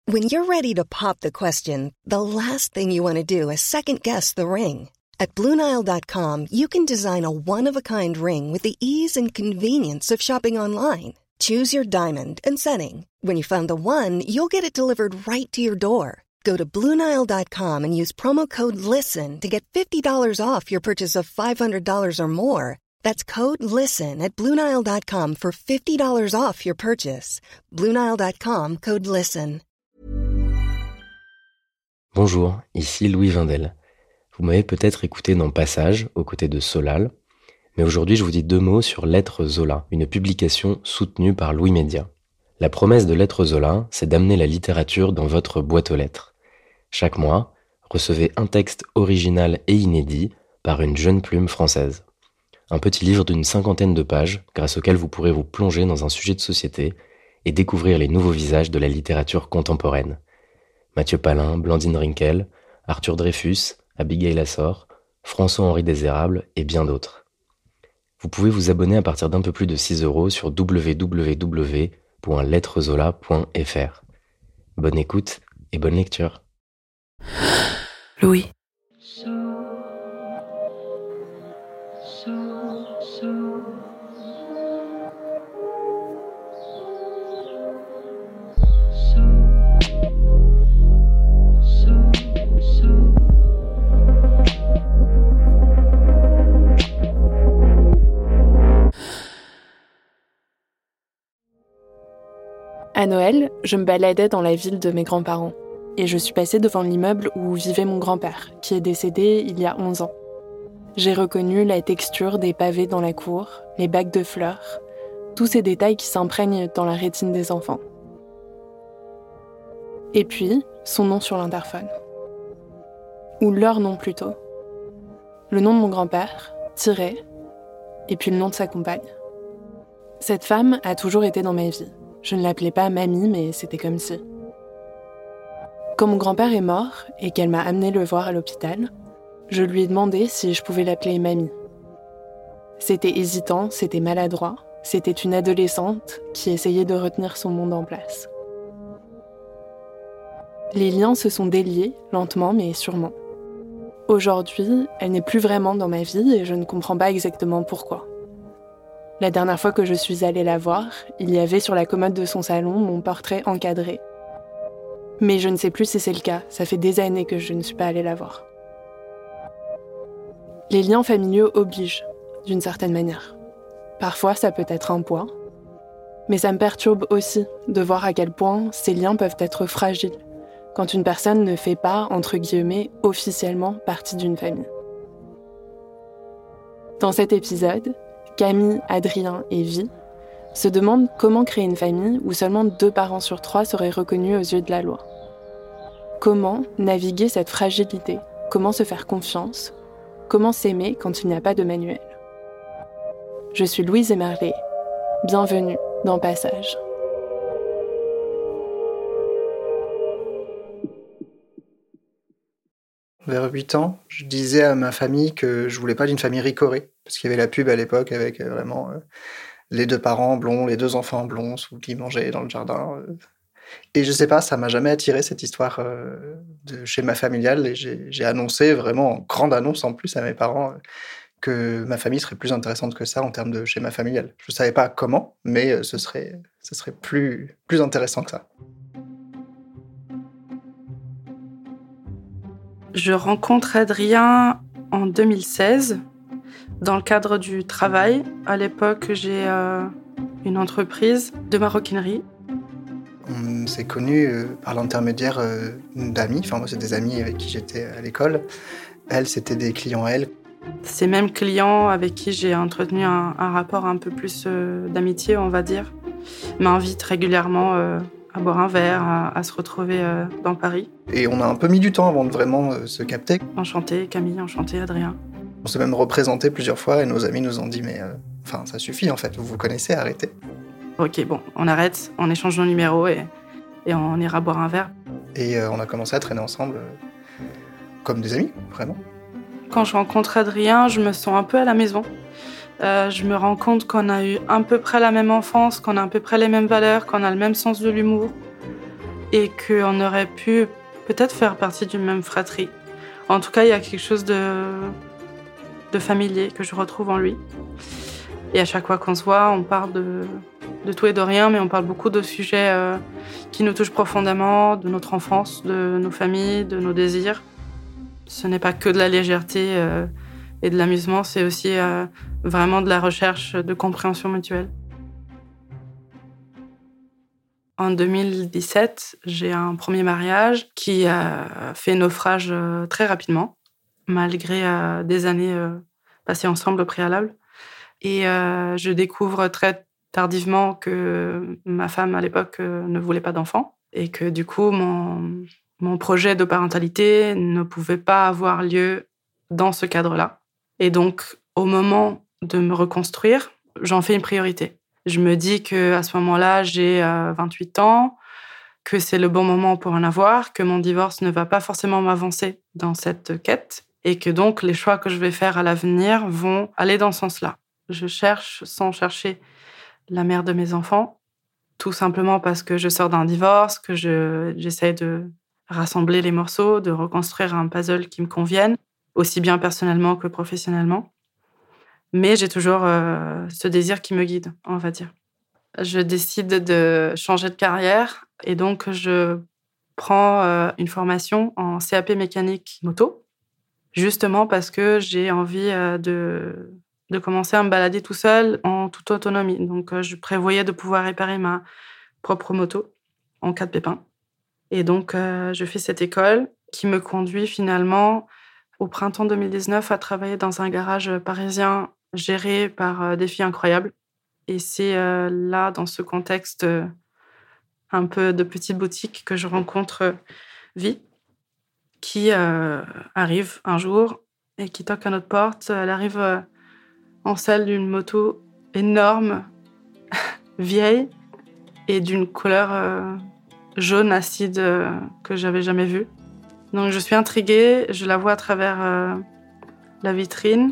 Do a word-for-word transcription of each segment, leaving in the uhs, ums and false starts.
When you're ready to pop the question, the last thing you want to do is second-guess the ring. At Blue Nile dot com, you can design a one-of-a-kind ring with the ease and convenience of shopping online. Choose your diamond and setting. When you find the one, you'll get it delivered right to your door. Go to Blue Nile dot com and use promo code LISTEN to get fifty dollars off your purchase of five hundred dollars or more. That's code LISTEN at Blue Nile dot com for fifty dollars off your purchase. Blue Nile dot com, code LISTEN. Bonjour, ici Louis Vindel. Vous m'avez peut-être écouté dans Passage, aux côtés de Solal, mais aujourd'hui je vous dis deux mots sur Lettres Zola, une publication soutenue par Louis Média. La promesse de Lettres Zola, c'est d'amener la littérature dans votre boîte aux lettres. Chaque mois, recevez un texte original et inédit par une jeune plume française. Un petit livre d'une cinquantaine de pages, grâce auquel vous pourrez vous plonger dans un sujet de société et découvrir les nouveaux visages de la littérature contemporaine. Mathieu Palin, Blandine Rinkel, Arthur Dreyfus, Abigail Assor, François-Henri Désérable et bien d'autres. Vous pouvez vous abonner à partir d'un peu plus de six euros sur w w w point lettres zola point f r. Bonne écoute et bonne lecture. Louis. À Noël, je me baladais dans la ville de mes grands-parents et je suis passée devant l'immeuble où vivait mon grand-père, qui est décédé il y a onze ans. J'ai reconnu la texture des pavés dans la cour, les bacs de fleurs, tous ces détails qui s'imprègnent dans la rétine des enfants. Et puis, son nom sur l'interphone. Ou leur nom plutôt. Le nom de mon grand-père, Thierry, et puis le nom de sa compagne. Cette femme a toujours été dans ma vie. Je ne l'appelais pas mamie, mais c'était comme si. Quand mon grand-père est mort et qu'elle m'a amené le voir à l'hôpital, je lui ai demandé si je pouvais l'appeler mamie. C'était hésitant, c'était maladroit, c'était une adolescente qui essayait de retenir son monde en place. Les liens se sont déliés, lentement mais sûrement. Aujourd'hui, elle n'est plus vraiment dans ma vie et je ne comprends pas exactement pourquoi. La dernière fois que je suis allée la voir, il y avait sur la commode de son salon mon portrait encadré. Mais je ne sais plus si c'est le cas, ça fait des années que je ne suis pas allée la voir. Les liens familiaux obligent, d'une certaine manière. Parfois, ça peut être un poids, mais ça me perturbe aussi de voir à quel point ces liens peuvent être fragiles quand une personne ne fait pas, entre guillemets, officiellement partie d'une famille. Dans cet épisode, Camille, Adrien et Vi se demandent comment créer une famille où seulement deux parents sur trois seraient reconnus aux yeux de la loi. Comment naviguer cette fragilité ? Comment se faire confiance ? Comment s'aimer quand il n'y a pas de manuel ? Je suis Louise Emerlé. Bienvenue dans Passage. Vers huit ans, je disais à ma famille que je voulais pas d'une famille ricorée, parce qu'il y avait la pub à l'époque avec euh, vraiment euh, les deux parents blonds, les deux enfants blonds, sous qui mangeaient dans le jardin. Euh. Et je sais pas, ça m'a jamais attiré cette histoire euh, de schéma familial, et j'ai, j'ai annoncé vraiment en grande annonce en plus à mes parents euh, que ma famille serait plus intéressante que ça en termes de schéma familial. Je savais pas comment, mais euh, ce serait, ce serait plus, plus intéressant que ça. Je rencontre Adrien en deux mille seize, dans le cadre du travail. À l'époque, j'ai euh, une entreprise de maroquinerie. On s'est connus euh, par l'intermédiaire euh, d'amis. Enfin, moi, c'est des amis avec qui j'étais à l'école. Elle, c'était des clients à elle. Ces mêmes clients avec qui j'ai entretenu un, un rapport un peu plus euh, d'amitié, on va dire, m'invitent régulièrement euh, à boire un verre, à, à se retrouver euh, dans Paris. Et on a un peu mis du temps avant de vraiment euh, se capter. Enchantée, Camille, enchantée, Adrien. On s'est même représenté plusieurs fois et nos amis nous ont dit « mais euh, enfin, ça suffit en fait, vous vous connaissez, arrêtez ». Ok, bon, on arrête, on échange nos numéros et, et on ira boire un verre. Et euh, on a commencé à traîner ensemble euh, comme des amis, vraiment. Quand je rencontre Adrien, je me sens un peu à la maison. Euh, je me rends compte qu'on a eu à peu près la même enfance, qu'on a à peu près les mêmes valeurs, qu'on a le même sens de l'humour, et qu'on aurait pu peut-être faire partie d'une même fratrie. En tout cas, il y a quelque chose de, de familier que je retrouve en lui. Et à chaque fois qu'on se voit, on parle de, de tout et de rien, mais on parle beaucoup de sujets euh, qui nous touchent profondément, de notre enfance, de nos familles, de nos désirs. Ce n'est pas que de la légèreté euh, et de l'amusement, c'est aussi euh, vraiment de la recherche de compréhension mutuelle. En deux mille dix-sept, j'ai un premier mariage qui a fait naufrage euh, très rapidement, malgré euh, des années euh, passées ensemble au préalable. Et euh, je découvre très tardivement que ma femme, à l'époque, euh, ne voulait pas d'enfant. Et que du coup, mon, mon projet de parentalité ne pouvait pas avoir lieu dans ce cadre-là. Et donc, au moment de me reconstruire, j'en fais une priorité. Je me dis qu'à ce moment-là, j'ai euh, vingt-huit ans, que c'est le bon moment pour en avoir, que mon divorce ne va pas forcément m'avancer dans cette quête, et que donc les choix que je vais faire à l'avenir vont aller dans ce sens-là. Je cherche, sans chercher, la mère de mes enfants, tout simplement parce que je sors d'un divorce, que je, j'essaie de rassembler les morceaux, de reconstruire un puzzle qui me convienne, aussi bien personnellement que professionnellement. Mais j'ai toujours euh, ce désir qui me guide, on va dire. Je décide de changer de carrière et donc je prends euh, une formation en C A P mécanique moto, justement parce que j'ai envie euh, de, de commencer à me balader tout seul en toute autonomie. Donc euh, je prévoyais de pouvoir réparer ma propre moto en cas de pépin. Et donc euh, je fais cette école qui me conduit finalement au printemps deux mille dix-neuf à travailler dans un garage parisien géré par euh, des filles incroyables. Et c'est euh, là, dans ce contexte euh, un peu de petite boutique, que je rencontre euh, Vi, qui euh, arrive un jour et qui toque à notre porte. Elle arrive euh, en selle d'une moto énorme, vieille, et d'une couleur euh, jaune acide euh, que j'avais jamais vue. Donc je suis intriguée, je la vois à travers euh, la vitrine.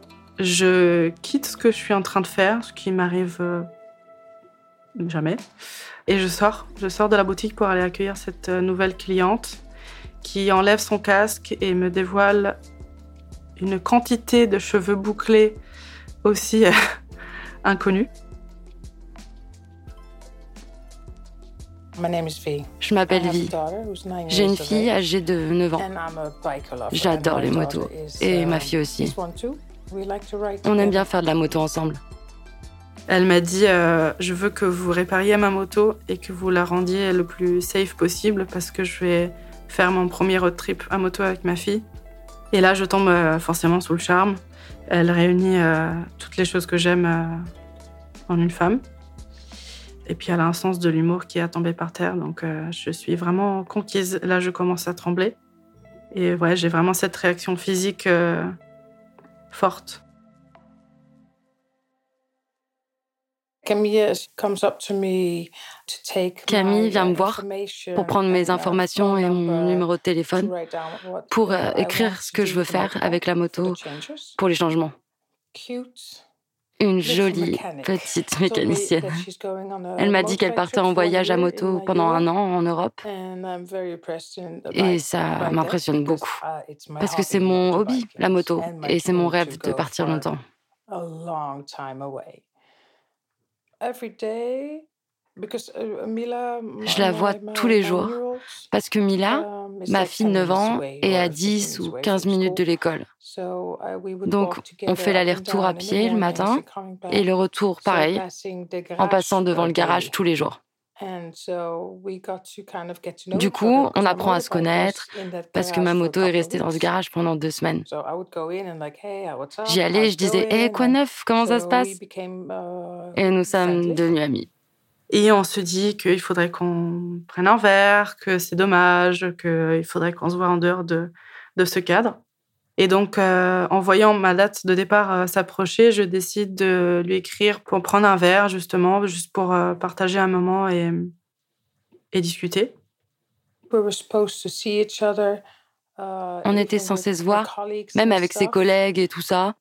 Je quitte ce que je suis en train de faire, ce qui m'arrive euh, jamais. Et je sors. Je sors de la boutique pour aller accueillir cette nouvelle cliente qui enlève son casque et me dévoile une quantité de cheveux bouclés aussi euh, inconnus. Je m'appelle Vi. J'ai une fille âgée de neuf ans. J'adore les motos. Et ma fille aussi. On aime bien faire de la moto ensemble. Elle m'a dit euh, « Je veux que vous répariez ma moto et que vous la rendiez le plus safe possible parce que je vais faire mon premier road trip à moto avec ma fille. » Et là, je tombe euh, forcément sous le charme. Elle réunit euh, toutes les choses que j'aime euh, en une femme. Et puis, elle a un sens de l'humour qui est à tomber par terre. Donc, euh, je suis vraiment conquise. Là, je commence à trembler. Et ouais, j'ai vraiment cette réaction physique euh, forte. Camille vient me voir pour prendre mes informations et mon numéro de téléphone pour euh, écrire ce que je veux faire avec la moto pour les changements. Une jolie petite mécanicienne. Elle m'a dit qu'elle partait en voyage à moto pendant un an en Europe. Et ça m'impressionne beaucoup. Parce que c'est mon hobby, la moto. Et c'est mon rêve de partir longtemps. Je la vois tous les jours parce que Mila, ma fille de neuf ans, est à dix ou quinze minutes de l'école. Donc, on fait l'aller-retour à pied le matin et le retour pareil, en passant devant le garage tous les jours. Du coup, on apprend à se connaître parce que ma moto est restée dans ce garage pendant deux semaines. J'y allais et je disais « Hé, hey, quoi neuf? Comment ça se passe ?» Et nous sommes devenus amis. Et on se dit qu'il faudrait qu'on prenne un verre, que c'est dommage, qu'il faudrait qu'on se voit en dehors de, de ce cadre. Et donc, euh, en voyant ma date de départ euh, s'approcher, je décide de lui écrire pour prendre un verre, justement, juste pour euh, partager un moment et, et discuter. On était censés se voir, même avec ses collègues et tout ça.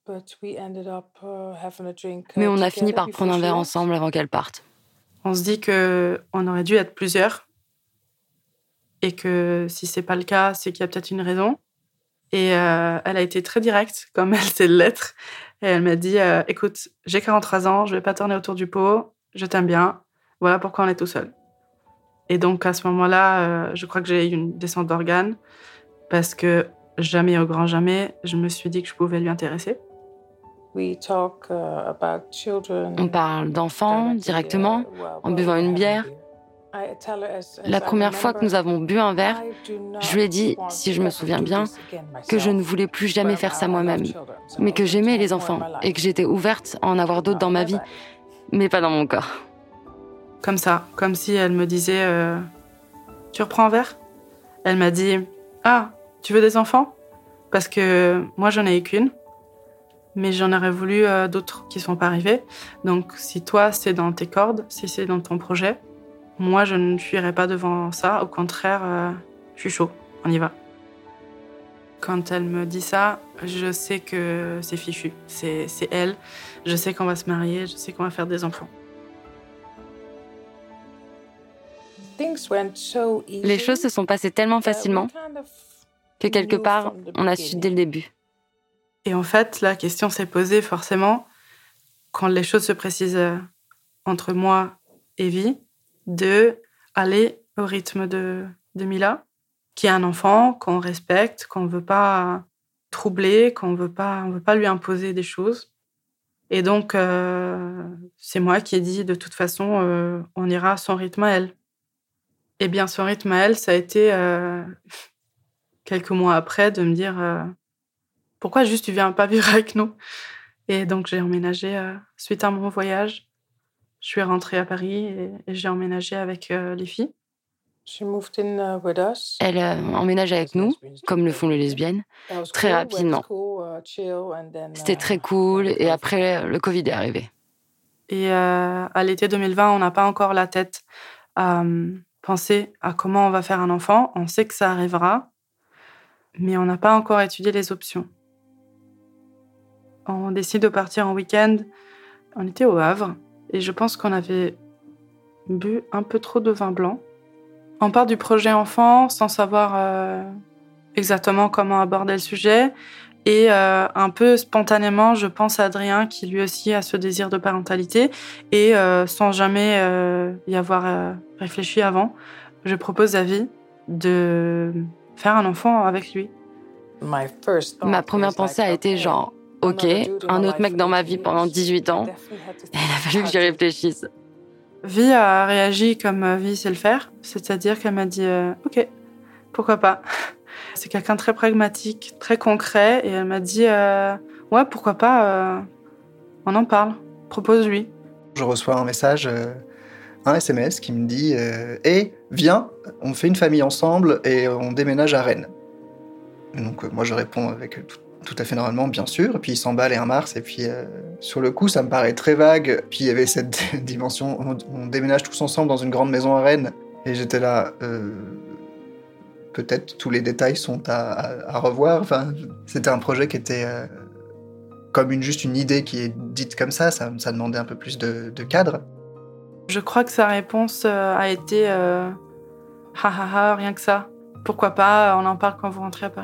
Mais on a fini par prendre un verre ensemble avant qu'elle parte. On se dit qu'on aurait dû être plusieurs et que si c'est pas le cas, c'est qu'il y a peut-être une raison. Et euh, elle a été très directe, comme elle sait l'être. Et elle m'a dit euh, « Écoute, j'ai quarante-trois ans, je vais pas tourner autour du pot, je t'aime bien, voilà pourquoi on est tout seul. » Et donc, à ce moment-là, euh, je crois que j'ai eu une descente d'organes parce que jamais au grand jamais, je me suis dit que je pouvais lui intéresser. On parle d'enfants directement, en buvant une bière. La première fois que nous avons bu un verre, je lui ai dit, si je me souviens bien, que je ne voulais plus jamais faire ça moi-même, mais que j'aimais les enfants et que j'étais ouverte à en avoir d'autres dans ma vie, mais pas dans mon corps. Comme ça, comme si elle me disait euh, « Tu reprends un verre ?» Elle m'a dit « Ah, tu veux des enfants ? Parce que moi, j'en ai eu qu'une, mais j'en aurais voulu euh, d'autres qui ne sont pas arrivés. Donc, si toi, c'est dans tes cordes, si c'est dans ton projet, moi, je ne fuirai pas devant ça. Au contraire, euh, je suis chaud, on y va. » Quand elle me dit ça, je sais que c'est fichu. C'est, c'est elle. Je sais qu'on va se marier, je sais qu'on va faire des enfants. Les choses se sont passées tellement facilement que quelque part, on a su dès le début. Et en fait, la question s'est posée forcément, quand les choses se précisent entre moi et Vi, de aller au rythme de, de Mila, qui est un enfant qu'on respecte, qu'on ne veut pas troubler, qu'on ne veut pas, on veut pas lui imposer des choses. Et donc, euh, c'est moi qui ai dit, de toute façon, euh, on ira à son rythme à elle. Eh bien, son rythme à elle, ça a été, euh, quelques mois après, de me dire euh, « Pourquoi juste tu viens pas vivre avec nous ?» Et donc, j'ai emménagé euh, suite à mon voyage. Je suis rentrée à Paris et, et j'ai emménagé avec euh, les filles. Elle euh, emménage avec nous, comme le font les lesbiennes, très rapidement. C'était très cool et après, le Covid est arrivé. Et euh, à l'été deux mille vingt, on n'a pas encore la tête à euh, penser à comment on va faire un enfant. On sait que ça arrivera, mais on n'a pas encore étudié les options. On décide de partir en week-end. On était au Havre et je pense qu'on avait bu un peu trop de vin blanc. On part du projet enfant sans savoir euh, exactement comment aborder le sujet. Et euh, un peu spontanément, je pense à Adrien qui lui aussi a ce désir de parentalité. Et euh, sans jamais euh, y avoir euh, réfléchi avant, je propose à Vi de faire un enfant avec lui. Ma première pensée a été genre, ok, un autre mec dans ma vie pendant dix-huit ans. Et il a fallu que j'y réfléchisse. Vi a réagi comme Vi sait le faire, c'est-à-dire qu'elle m'a dit euh, « Ok, pourquoi pas ?» C'est quelqu'un de très pragmatique, très concret, et elle m'a dit euh, « Ouais, pourquoi pas, euh, on en parle, propose-lui. » Je reçois un message, euh, un S M S qui me dit euh, « Hey, viens, on fait une famille ensemble et on déménage à Rennes. » Donc euh, moi je réponds avec tout, tout à fait normalement, bien sûr, et puis il s'emballe et un mars, et puis euh, sur le coup ça me paraît très vague, puis il y avait cette dimension, on, on déménage tous ensemble dans une grande maison à Rennes, et j'étais là, euh, peut-être tous les détails sont à, à, à revoir, enfin, c'était un projet qui était euh, comme une, juste une idée qui est dite comme ça, ça, ça demandait un peu plus de, de cadre. Je crois que sa réponse euh, a été euh, « Ha ha ha, rien que ça, pourquoi pas, on en parle quand vous rentrez à Paris. »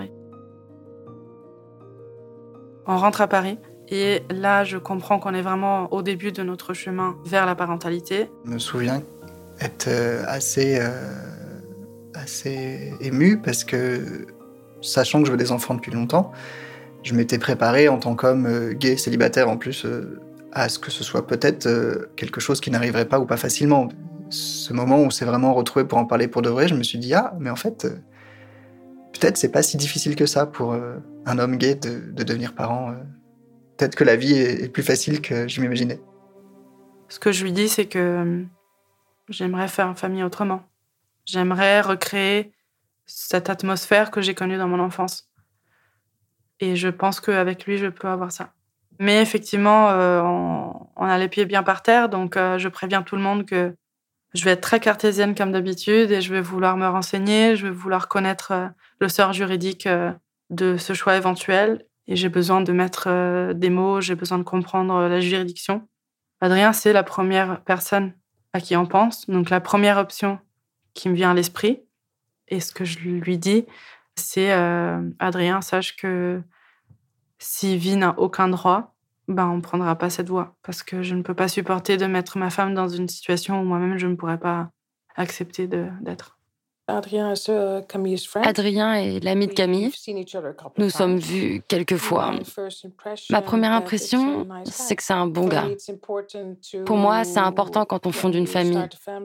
On rentre à Paris et là, je comprends qu'on est vraiment au début de notre chemin vers la parentalité. Je me souviens être euh, assez, euh, assez ému parce que, sachant que je veux des enfants depuis longtemps, je m'étais préparé en tant qu'homme euh, gay, célibataire en plus, euh, à ce que ce soit peut-être euh, quelque chose qui n'arriverait pas ou pas facilement. Ce moment où on s'est vraiment retrouvé pour en parler pour de vrai, je me suis dit « Ah, mais en fait, euh, peut-être c'est pas si difficile que ça pour euh, un homme gay de, de devenir parent. Euh. Peut-être que la vie est, est plus facile que je m'imaginais. » Ce que je lui dis, c'est que euh, j'aimerais faire une famille autrement. J'aimerais recréer cette atmosphère que j'ai connue dans mon enfance. Et je pense qu'avec lui, je peux avoir ça. Mais effectivement, euh, on, on a les pieds bien par terre, donc euh, je préviens tout le monde que je vais être très cartésienne comme d'habitude et je vais vouloir me renseigner, je vais vouloir connaître euh, le sort juridique euh, de ce choix éventuel. Et j'ai besoin de mettre euh, des mots, j'ai besoin de comprendre euh, la juridiction. Adrien, c'est la première personne à qui on pense, donc la première option qui me vient à l'esprit. Et ce que je lui dis, c'est euh, « Adrien, sache que si vie n'a aucun droit, ben on ne prendra pas cette voie. Parce que je ne peux pas supporter de mettre ma femme dans une situation où moi-même, je ne pourrais pas accepter de, d'être. » Adrien est l'ami de Camille. Nous sommes vus quelques fois. Ma première impression, c'est que c'est un bon gars. Pour moi, c'est important quand on fonde une famille,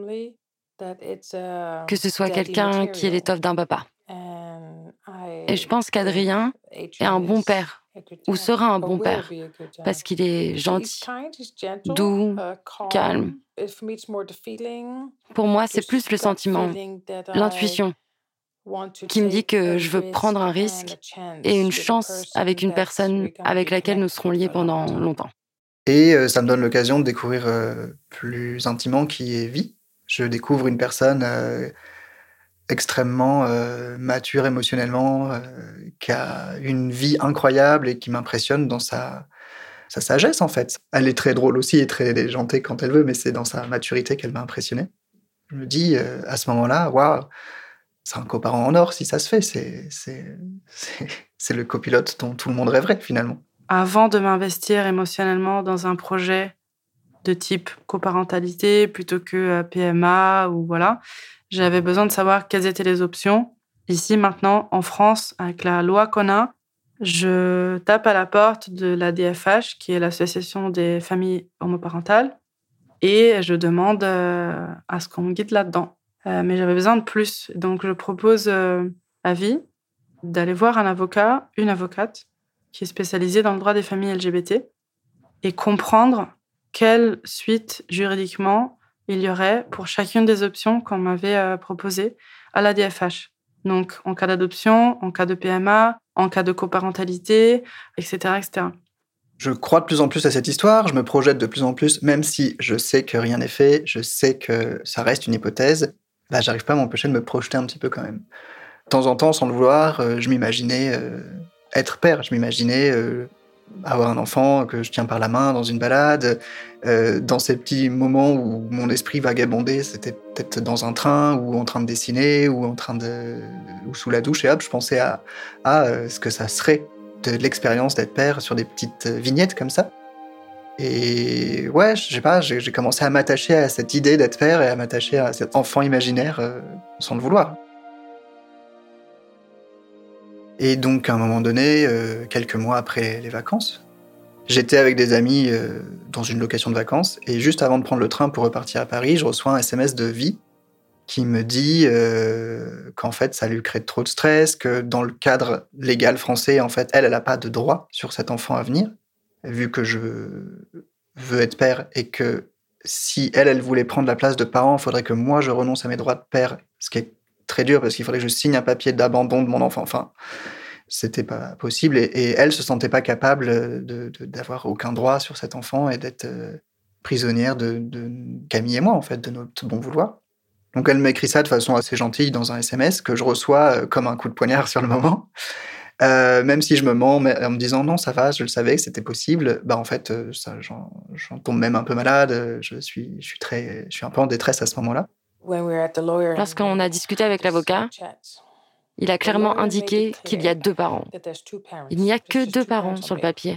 que ce soit quelqu'un qui est l'étoffe d'un papa. Et je pense qu'Adrien est un bon père, ou sera un bon père, parce qu'il est gentil, doux, calme. Pour moi, c'est plus le sentiment, l'intuition, qui me dit que je veux prendre un risque et une chance avec une personne avec laquelle nous serons liés pendant longtemps. Et euh, ça me donne l'occasion de découvrir euh, plus intimement qui est Vie. Je découvre une personne euh, extrêmement euh, mature émotionnellement, euh, qui a une vie incroyable et qui m'impressionne dans sa, sa sagesse, en fait. Elle est très drôle aussi et très déjantée quand elle veut, mais c'est dans sa maturité qu'elle m'a impressionné. Je me dis, euh, à ce moment-là, waouh, c'est un coparent en or si ça se fait. C'est, c'est, c'est, c'est le copilote dont tout le monde rêverait, finalement. Avant de m'investir émotionnellement dans un projet de type coparentalité plutôt que P M A ou voilà, j'avais besoin de savoir quelles étaient les options. Ici, maintenant, en France, avec la loi qu'on a, je tape à la porte de l'A D F H, qui est l'Association des familles homoparentales, et je demande euh, à ce qu'on me guide là-dedans. Euh, mais j'avais besoin de plus. Donc, je propose euh, à Vie d'aller voir un avocat, une avocate, qui est spécialisée dans le droit des familles L G B T, et comprendre quelle suite juridiquement il y aurait pour chacune des options qu'on m'avait euh, proposées à l'A D F H. Donc, en cas d'adoption, en cas de P M A, en cas de coparentalité, et cetera, et cetera. Je crois de plus en plus à cette histoire, je me projette de plus en plus, même si je sais que rien n'est fait, je sais que ça reste une hypothèse, bah, j'arrive pas à m'empêcher de me projeter un petit peu quand même. De temps en temps, sans le vouloir, euh, je m'imaginais euh, être père, je m'imaginais euh, avoir un enfant que je tiens par la main dans une balade. Euh, dans ces petits moments où mon esprit vagabondait, c'était peut-être dans un train ou en train de dessiner ou en train de ou sous la douche, et hop, je pensais à, à euh, ce que ça serait de l'expérience d'être père sur des petites vignettes comme ça. Et ouais, je sais pas, j'ai, j'ai commencé à m'attacher à cette idée d'être père et à m'attacher à cet enfant imaginaire euh, sans le vouloir. Et donc, à un moment donné, euh, quelques mois après les vacances, j'étais avec des amis euh, dans une location de vacances, et juste avant de prendre le train pour repartir à Paris, je reçois un S M S de Vie qui me dit euh, qu'en fait, ça lui crée trop de stress, que dans le cadre légal français, en fait, elle, elle n'a pas de droit sur cet enfant à venir, vu que je veux être père, et que si elle, elle voulait prendre la place de parent, il faudrait que moi, je renonce à mes droits de père, ce qui est très dur, parce qu'il faudrait que je signe un papier d'abandon de mon enfant. Enfin, c'était pas possible, et, et elle se sentait pas capable de, de, d'avoir aucun droit sur cet enfant et d'être euh, prisonnière de, de Camille et moi, en fait, de notre bon vouloir. Donc elle m'écrit ça de façon assez gentille dans un S M S que je reçois euh, comme un coup de poignard sur le moment. Euh, même si je me mens en me disant non, ça va, je le savais que c'était possible, bah en fait, euh, ça, j'en, j'en tombe même un peu malade, je suis, je suis, très, je suis un peu en détresse à ce moment-là. Lorsqu'on a discuté avec l'avocat, il a clairement indiqué qu'il y a deux parents. Il n'y a que deux parents sur le papier.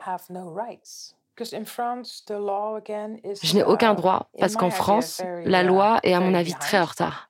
Je n'ai aucun droit parce qu'en France, la loi est à mon avis très en retard.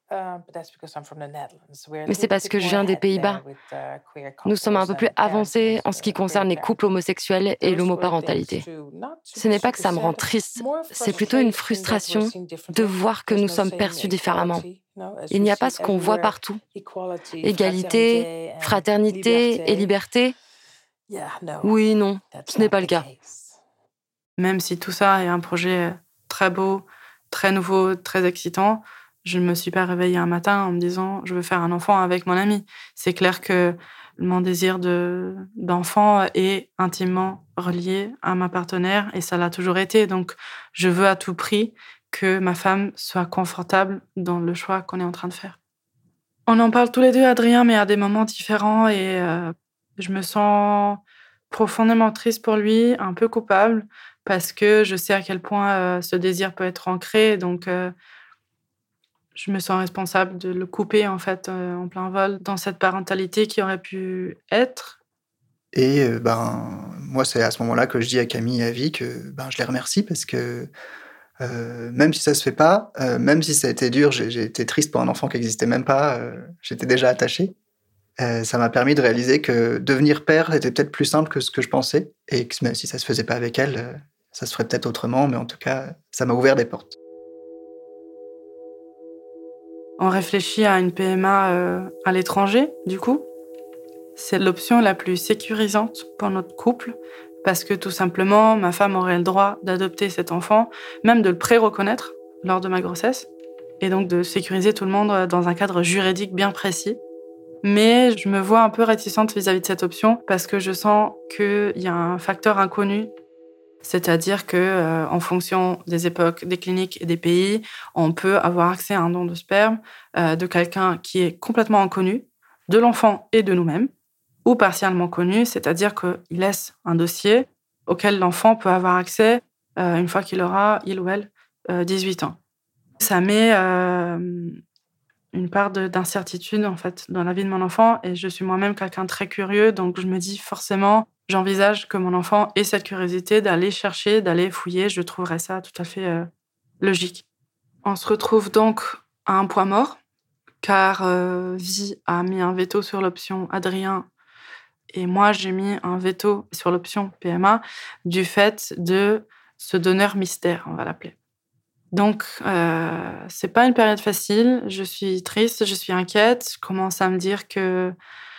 Mais c'est parce que je viens des Pays-Bas. Nous sommes un peu plus avancés en ce qui concerne les couples homosexuels et l'homoparentalité. Ce n'est pas que ça me rend triste, c'est plutôt une frustration de voir que nous sommes perçus différemment. Il n'y a pas ce qu'on voit partout. Égalité, fraternité et liberté. Oui, non, ce n'est pas le cas. Même si tout ça est un projet très beau, très nouveau, très excitant, je ne me suis pas réveillée un matin en me disant « je veux faire un enfant avec mon ami ». C'est clair que mon désir de, d'enfant est intimement relié à ma partenaire et ça l'a toujours été. Donc, je veux à tout prix que ma femme soit confortable dans le choix qu'on est en train de faire. On en parle tous les deux, Adrien, mais à des moments différents et euh, je me sens profondément triste pour lui, un peu coupable, parce que je sais à quel point euh, ce désir peut être ancré. Donc, euh, je me sens responsable de le couper en fait euh, en plein vol dans cette parentalité qui aurait pu être. Et euh, ben, moi, c'est à ce moment-là que je dis à Camille et à Vie que ben, je les remercie parce que euh, même si ça se fait pas, euh, même si ça a été dur, j'ai, j'ai été triste pour un enfant qui n'existait même pas, euh, j'étais déjà attaché. Euh, ça m'a permis de réaliser que devenir père était peut-être plus simple que ce que je pensais et que même si ça se faisait pas avec elle, euh, ça se ferait peut-être autrement, mais en tout cas, ça m'a ouvert des portes. On réfléchit à une P M A euh, à l'étranger, du coup. C'est l'option la plus sécurisante pour notre couple parce que tout simplement, ma femme aurait le droit d'adopter cet enfant, même de le pré-reconnaître lors de ma grossesse et donc de sécuriser tout le monde dans un cadre juridique bien précis. Mais je me vois un peu réticente vis-à-vis de cette option parce que je sens qu'il y a un facteur inconnu. C'est-à-dire que, euh, en fonction des époques, des cliniques et des pays, on peut avoir accès à un don de sperme euh, de quelqu'un qui est complètement inconnu, de l'enfant et de nous-mêmes, ou partiellement connu, c'est-à-dire qu'il laisse un dossier auquel l'enfant peut avoir accès euh, une fois qu'il aura, il ou elle, euh, dix-huit ans. Ça met euh, une part de, d'incertitude en fait dans la vie de mon enfant et je suis moi-même quelqu'un de très curieux, donc je me dis forcément... J'envisage que mon enfant ait cette curiosité d'aller chercher, d'aller fouiller. Je trouverais ça tout à fait euh, logique. On se retrouve donc à un point mort, car euh, Vie a mis un veto sur l'option Adrien et moi, j'ai mis un veto sur l'option P M A du fait de ce donneur mystère, on va l'appeler. Donc, euh, c'est pas une période facile. Je suis triste, je suis inquiète. Je commence à me dire que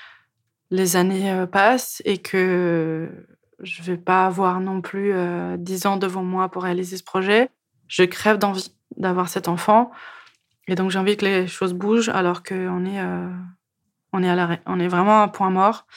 les années passent et que je vais pas avoir non plus euh, dix ans devant moi pour réaliser ce projet. Je crève d'envie d'avoir cet enfant et donc j'ai envie que les choses bougent alors qu'on est, euh, on est à l'arrêt. On est vraiment à un point mort.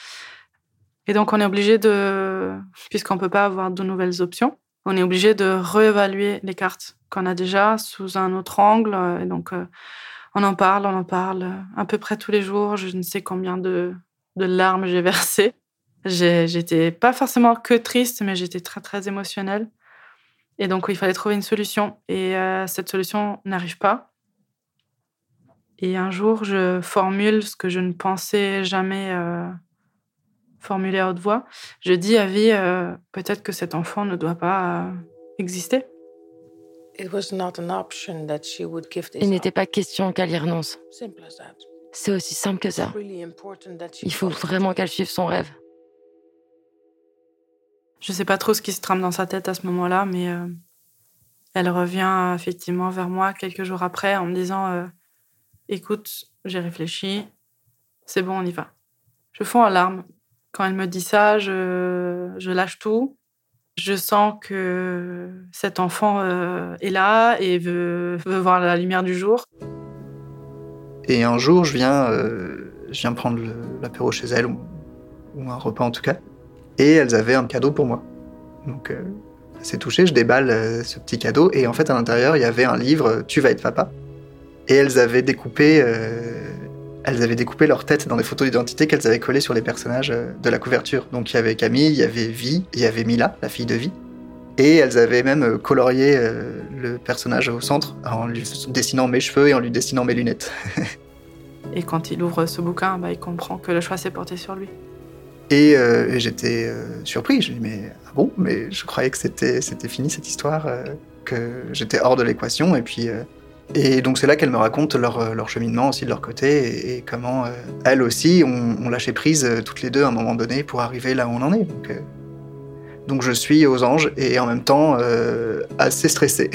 Et donc on est obligé de, puisqu'on peut pas avoir de nouvelles options, on est obligé de réévaluer les cartes qu'on a déjà sous un autre angle. Et donc euh, on en parle, on en parle à peu près tous les jours. Je ne sais combien de de larmes j'ai versées. J'ai, j'étais pas forcément que triste, mais j'étais très, très émotionnelle. Et donc, il fallait trouver une solution. Et euh, cette solution n'arrive pas. Et un jour, je formule ce que je ne pensais jamais euh, formuler à haute voix. Je dis à Vie, euh, peut-être que cet enfant ne doit pas euh, exister. Il n'était pas question qu'elle y renonce. C'est aussi simple que ça. Il faut vraiment qu'elle suive son rêve. Je sais pas trop ce qui se trame dans sa tête à ce moment-là, mais euh, elle revient euh, effectivement vers moi quelques jours après en me disant euh, « Écoute, j'ai réfléchi, c'est bon, on y va. » Je fonds en larmes. Quand elle me dit ça, je, je lâche tout. Je sens que cet enfant euh, est là et veut, veut voir la lumière du jour. Et un jour, je viens, euh, je viens prendre le, l'apéro chez elles, ou, ou un repas en tout cas, et elles avaient un cadeau pour moi. Donc, euh, c'est touché, je déballe euh, ce petit cadeau, et en fait, à l'intérieur, il y avait un livre « Tu vas être papa ». Et elles avaient découpé, euh, elles avaient découpé leur tête dans des photos d'identité qu'elles avaient collées sur les personnages euh, de la couverture. Donc, il y avait Camille, il y avait Vie, il y avait Mila, la fille de Vie. Et elles avaient même colorié euh, le personnage au centre en lui dessinant mes cheveux et en lui dessinant mes lunettes. Et quand il ouvre ce bouquin, bah, il comprend que le choix s'est porté sur lui. Et, euh, et j'étais euh, surpris. Je me dis, mais ah bon, mais je croyais que c'était, c'était fini cette histoire, euh, que j'étais hors de l'équation. Et puis, euh, et donc c'est là qu'elles me racontent leur, leur cheminement aussi de leur côté et, et comment euh, elles aussi ont, ont lâché prise euh, toutes les deux à un moment donné pour arriver là où on en est. Donc, euh, Donc je suis aux anges et en même temps euh, assez stressé.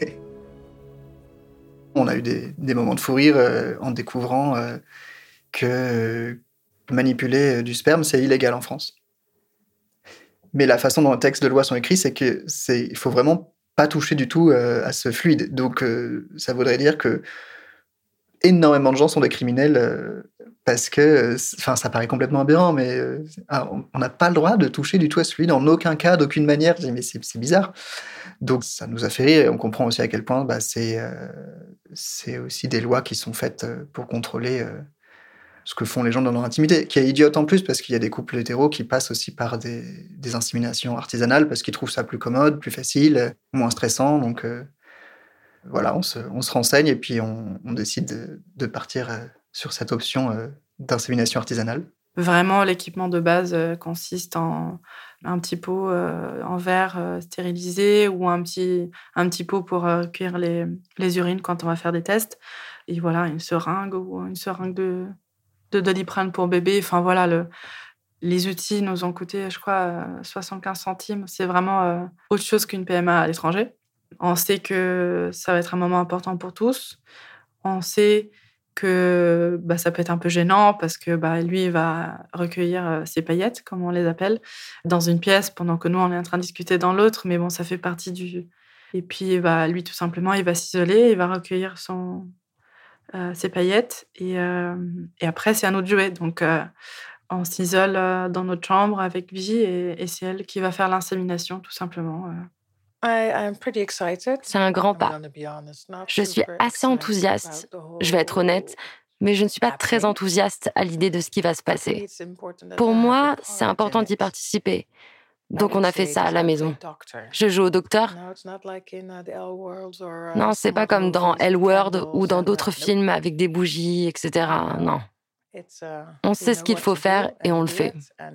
On a eu des, des moments de fou rire euh, en découvrant euh, que euh, manipuler du sperme, c'est illégal en France. Mais la façon dont les textes de loi sont écrits, c'est qu'il ne faut vraiment pas toucher du tout euh, à ce fluide. Donc euh, ça voudrait dire que énormément de gens sont des criminels euh, parce que, enfin, ça paraît complètement aberrant, mais euh, on n'a pas le droit de toucher du tout à ce fluide, en aucun cas, d'aucune manière. Je dis, mais c'est, c'est bizarre. Donc ça nous a fait rire et on comprend aussi à quel point bah, c'est, euh, c'est aussi des lois qui sont faites pour contrôler euh, ce que font les gens dans leur intimité, qui est idiote en plus parce qu'il y a des couples hétéros qui passent aussi par des, des inséminations artisanales parce qu'ils trouvent ça plus commode, plus facile, moins stressant. Donc, euh, voilà, on se, on se renseigne et puis on, on décide de, de partir euh, sur cette option euh, d'insémination artisanale. Vraiment, l'équipement de base euh, consiste en un petit pot euh, en verre euh, stérilisé ou un petit, un petit pot pour euh, recueillir les, les urines quand on va faire des tests. Et voilà, une seringue ou une seringue de, de Doliprane pour bébé. Enfin voilà, le, les outils nous ont coûté, je crois, euh, soixante-quinze centimes. C'est vraiment euh, autre chose qu'une P M A à l'étranger. On sait que ça va être un moment important pour tous. On sait que bah, ça peut être un peu gênant parce que bah, lui, il va recueillir euh, ses paillettes, comme on les appelle, dans une pièce pendant que nous, on est en train de discuter dans l'autre. Mais bon, ça fait partie du... Et puis, bah, lui, tout simplement, il va s'isoler, il va recueillir son, euh, ses paillettes. Et, euh, et après, c'est à nous de jouer. Donc, euh, on s'isole euh, dans notre chambre avec Vie et, et c'est elle qui va faire l'insémination, tout simplement. euh. C'est un grand pas. Je suis assez enthousiaste, je vais être honnête, mais je ne suis pas très enthousiaste à l'idée de ce qui va se passer. Pour moi, c'est important d'y participer. Donc on a fait ça à la maison. Je joue au docteur. Non, c'est pas comme dans L-Word ou dans d'autres films avec des bougies, et cetera. Non. On sait ce qu'il faut faire et on le fait.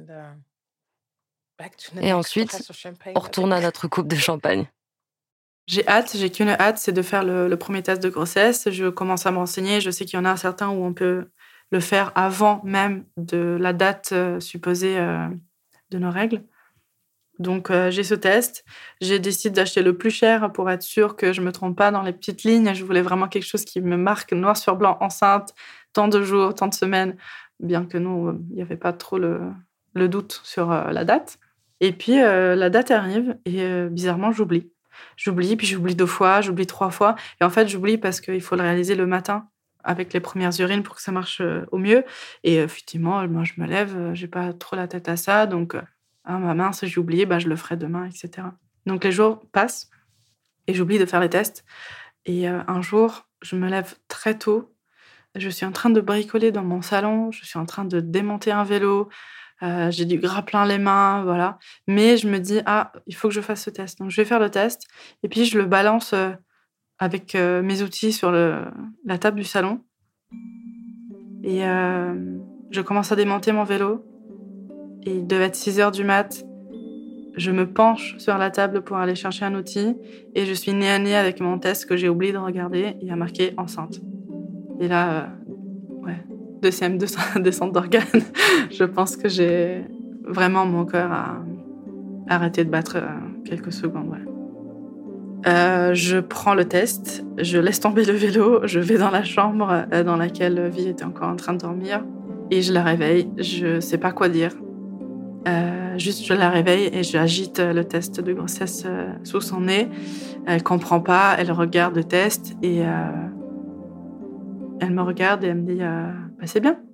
Et ensuite, on retourne à notre coupe de champagne. J'ai hâte, j'ai qu'une hâte, c'est de faire le, le premier test de grossesse. Je commence à me renseigner. Je sais qu'il y en a certains où on peut le faire avant même de la date euh, supposée euh, de nos règles. Donc, euh, j'ai ce test. J'ai décidé d'acheter le plus cher pour être sûre que je ne me trompe pas dans les petites lignes. Je voulais vraiment quelque chose qui me marque noir sur blanc, enceinte, tant de jours, tant de semaines, bien que nous, il n'y avait pas trop le, le doute sur euh, la date. Et puis, euh, la date arrive et euh, bizarrement, j'oublie. J'oublie, puis j'oublie deux fois, j'oublie trois fois. Et en fait, j'oublie parce qu'il faut le réaliser le matin avec les premières urines pour que ça marche euh, au mieux. Et euh, effectivement, moi, je me lève, euh, j'ai pas trop la tête à ça. Donc, euh, ah, ma mince, j'ai oublié, bah, je le ferai demain, et cetera. Donc, les jours passent et j'oublie de faire les tests. Et euh, un jour, je me lève très tôt. Je suis en train de bricoler dans mon salon. Je suis en train de démonter un vélo. Euh, j'ai du gras plein les mains, voilà. Mais je me dis, ah, il faut que je fasse ce test. Donc, je vais faire le test. Et puis, je le balance euh, avec euh, mes outils sur le, la table du salon. Et euh, je commence à démonter mon vélo. Et il devait être six heures du mat'. Je me penche sur la table pour aller chercher un outil. Et je suis nez à nez avec mon test que j'ai oublié de regarder. Il y a marqué enceinte. Et là, euh, ouais, deuxième descente d'organes. Je pense que j'ai vraiment mon cœur à arrêter de battre quelques secondes. Ouais. Euh, je prends le test, je laisse tomber le vélo, je vais dans la chambre dans laquelle Vie était encore en train de dormir et je la réveille. Je sais pas quoi dire. Euh, juste, je la réveille et j'agite le test de grossesse sous son nez. Elle comprend pas, elle regarde le test et euh, elle me regarde et elle me dit euh, bah, c'est bien.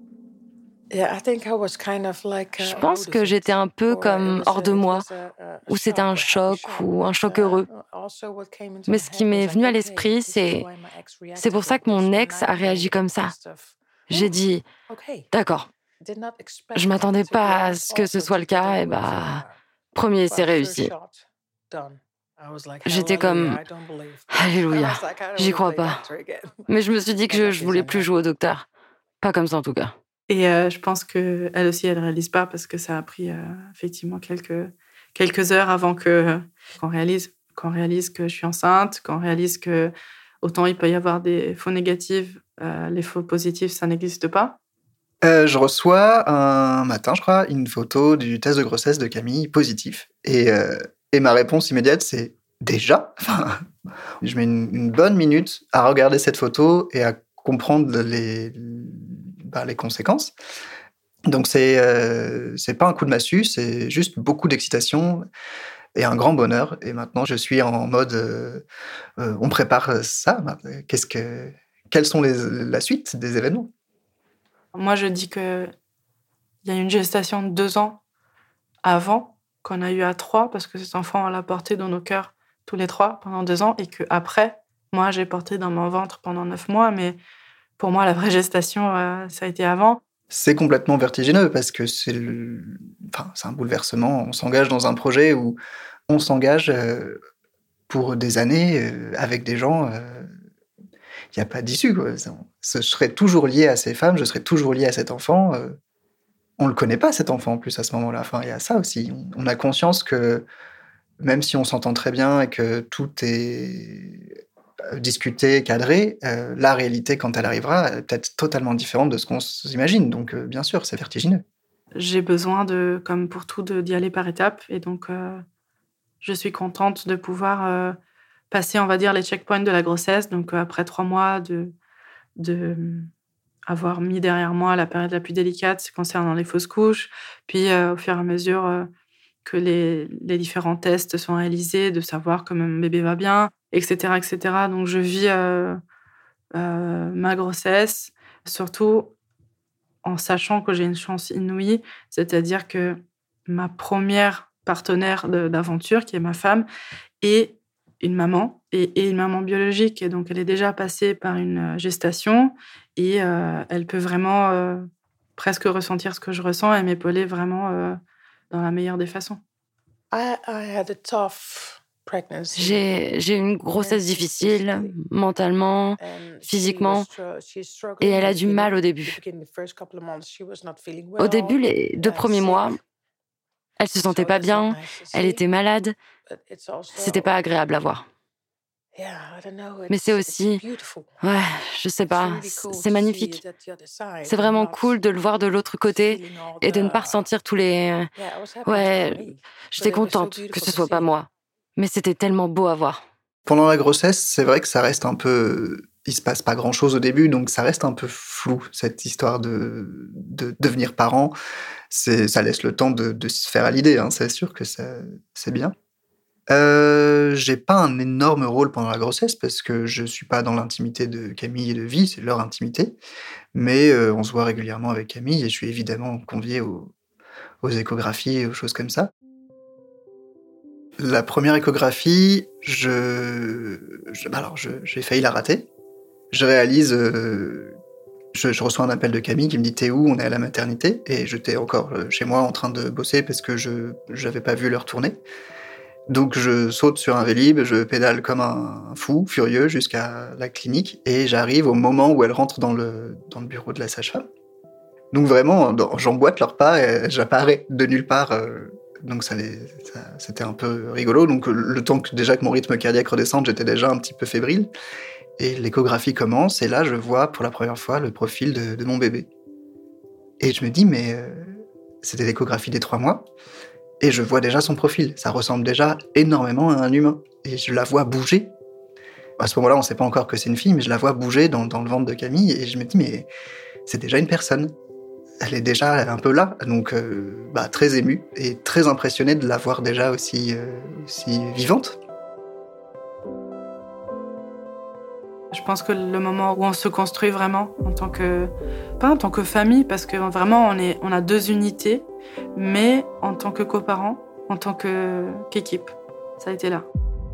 Je pense que j'étais un peu comme hors de moi, ou c'était un choc ou un choc heureux. Mais ce qui m'est venu à l'esprit, c'est c'est pour ça que mon ex a réagi comme ça. J'ai dit d'accord. Je m'attendais pas à ce que ce soit le cas, et bah premier essai réussi. J'étais comme alléluia, j'y crois pas. Mais je me suis dit que je, je voulais plus jouer au docteur, pas comme ça en tout cas. Et euh, je pense qu'elle aussi, elle ne réalise pas parce que ça a pris euh, effectivement quelques, quelques heures avant que, qu'on, réalise, qu'on réalise que je suis enceinte, qu'on réalise que autant il peut y avoir des faux négatifs, euh, les faux positifs, ça n'existe pas. Euh, je reçois un matin, je crois, une photo du test de grossesse de Camille positif. Et, euh, et ma réponse immédiate, c'est déjà. Enfin, je mets une, une bonne minute à regarder cette photo et à comprendre les... Bah, les conséquences. Donc, c'est, euh, c'est pas un coup de massue, c'est juste beaucoup d'excitation et un grand bonheur. Et maintenant, je suis en mode euh, euh, on prépare ça. Qu'est-ce que, quelles sont les, la suite des événements? Moi, je dis qu'il y a une gestation de deux ans avant, qu'on a eu à trois, parce que cet enfant, on l'a porté dans nos cœurs tous les trois pendant deux ans, et qu'après, moi, j'ai porté dans mon ventre pendant neuf mois, mais pour moi, la vraie gestation, euh, ça a été avant. C'est complètement vertigineux parce que c'est, le... enfin, c'est un bouleversement. On s'engage dans un projet où on s'engage pour des années euh, avec des gens. Il euh, n'y a pas d'issue, quoi. Je serais toujours lié à ces femmes, je serais toujours lié à cet enfant. Euh, on le connaît pas, cet enfant, en plus, à ce moment-là. Enfin, il y a ça aussi. On, on a conscience que même si on s'entend très bien et que tout est discuté, cadré, euh, la réalité, quand elle arrivera, est peut-être totalement différente de ce qu'on s'imagine. Donc, euh, bien sûr, c'est vertigineux. J'ai besoin, de, comme pour tout, de, d'y aller par étapes. Et donc, euh, je suis contente de pouvoir euh, passer, on va dire, les checkpoints de la grossesse. Donc, euh, après trois mois de, de avoir mis derrière moi la période la plus délicate concernant les fausses couches. Puis, euh, au fur et à mesure euh, que les, les différents tests sont réalisés, de savoir que mon bébé va bien, et cetera, et cetera. Donc, je vis euh, euh, ma grossesse, surtout en sachant que j'ai une chance inouïe, c'est-à-dire que ma première partenaire de, d'aventure, qui est ma femme, est une maman, et, et une maman biologique. Et donc, elle est déjà passée par une gestation, et euh, elle peut vraiment euh, presque ressentir ce que je ressens et m'épauler vraiment euh, dans la meilleure des façons. I, I had a tough pregnancy. J'ai, j'ai eu une grossesse difficile, mentalement, physiquement, et elle a du mal au début. Au début, les deux premiers mois, elle se sentait pas bien, elle était malade, c'était pas agréable à voir. Mais c'est aussi, ouais, je sais pas, c'est magnifique. C'est vraiment cool de le voir de l'autre côté et de ne pas ressentir tous les... Ouais, j'étais contente que ce soit pas moi. Mais c'était tellement beau à voir. Pendant la grossesse, c'est vrai que ça reste un peu... Il se passe pas grand-chose au début, donc ça reste un peu flou, cette histoire de, de devenir parent. C'est... Ça laisse le temps de, de se faire à l'idée, hein. C'est sûr que ça... c'est bien. Euh, j'ai pas un énorme rôle pendant la grossesse parce que je suis pas dans l'intimité de Camille et de Vie, c'est leur intimité. Mais euh, on se voit régulièrement avec Camille et je suis évidemment convié aux, aux échographies et aux choses comme ça. La première échographie, je, je alors je, j'ai failli la rater. Je réalise, euh, je, je reçois un appel de Camille qui me dit « T'es où ? On est à la maternité ?» Et j'étais encore chez moi en train de bosser parce que je j'avais pas vu l'heure tourner. Donc je saute sur un Vélib, je pédale comme un fou, furieux, jusqu'à la clinique, et j'arrive au moment où elle rentre dans le, dans le bureau de la sage-femme. Donc vraiment, j'emboîte leurs pas et j'apparais de nulle part. Donc ça, les, ça, c'était un peu rigolo. Donc le temps que déjà que mon rythme cardiaque redescende, j'étais déjà un petit peu fébrile. Et l'échographie commence, et là je vois pour la première fois le profil de, de mon bébé. Et je me dis, mais euh, c'était l'échographie des trois mois. Et je vois déjà son profil. Ça ressemble déjà énormément à un humain. Et je la vois bouger. À ce moment-là, on ne sait pas encore que c'est une fille, mais je la vois bouger dans, dans le ventre de Camille. Et je me dis, mais c'est déjà une personne. Elle est déjà un peu là. Donc, euh, bah, très émue et très impressionnée de la voir déjà aussi, euh, aussi vivante. Je pense que le moment où on se construit vraiment en tant que, pas en tant que famille, parce que vraiment on est, on a deux unités, mais en tant que coparents, en tant que, qu'équipe, ça a été là.